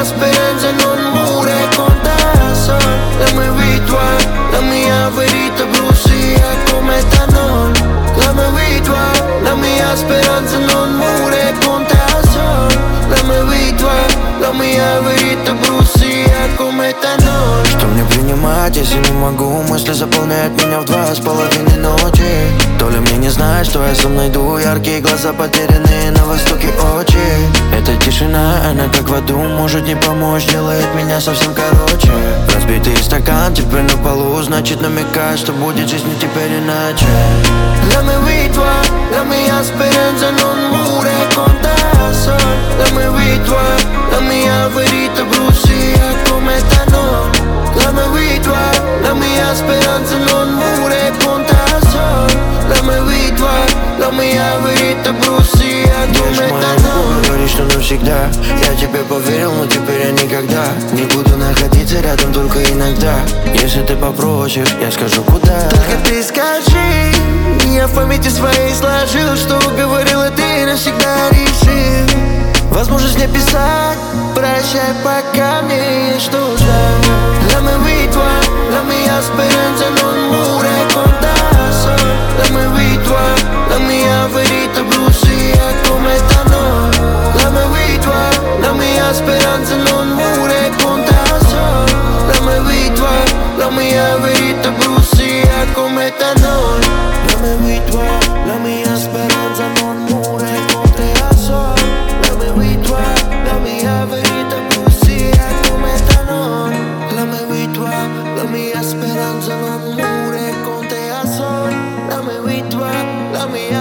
mia speranza non muore con te. Sono la mia vita, la mia verità brussia come te non. La mia vita, la mia speranza non muore con te. Sono la mia vita, la mia verità brусsia come te non. Что мне принимать, если не могу? Мысли заполняют меня в 2:30 ночи. То ли мне не знать, что я сам найду. Яркие глаза потерянные, на востоке очи. Эта тишина, она как в аду, может не помочь, делает меня совсем короче. Разбитый стакан теперь на полу, значит намекает, что будет жизнь не теперь иначе. La mia vita, la mia speranza non muore con te. Sono la mia vita, la mia verità brussia come te non. La mia vita, la mia speranza non muore con te. Sono la mia vita, la mia verità brussia come te non. Говоришь, что навсегда. Я тебе поверил, но теперь я никогда не буду находиться рядом, только иногда. Если ты попросишь, я скажу куда. Только ты скажи. Я в памяти своей сложил, что говорила ты, навсегда решил возможность не писать. Прощай, пока мне есть что ждать. La mia vita, la mia speranza non muore con te. Sono la mia vita, la mia verità brussia come te non. La mia vita, la mia speranza non muore con te. Sono la mia vita, la mia verità brussia come te non. La mia vita, la mia speranza non muore con te. Sono la mia vita, la mia verità brussia come te non. La mia vita, la mia speranza non muore con te. Sono la mia vita, la mia